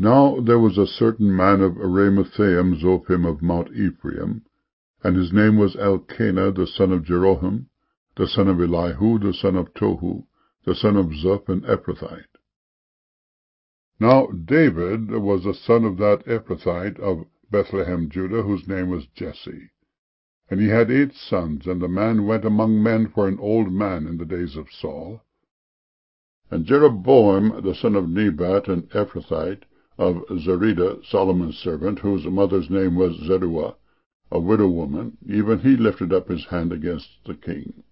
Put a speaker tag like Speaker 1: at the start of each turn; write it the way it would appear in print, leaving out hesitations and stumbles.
Speaker 1: Now there was a certain man of Ramathaim Zophim of Mount Ephraim, and his name was Elkanah the son of Jeroham, the son of Elihu, the son of Tohu, the son of Zuph, an Ephrathite. Now David was the son of that Ephrathite of Bethlehem, Judah, whose name was Jesse. And he had 8 sons, and the man went among men for an old man in the days of Saul. And Jeroboam the son of Nebat, an Ephrathite of Zerida, Solomon's servant, whose mother's name was Zeruah, a widow woman, even he lifted up his hand against the king.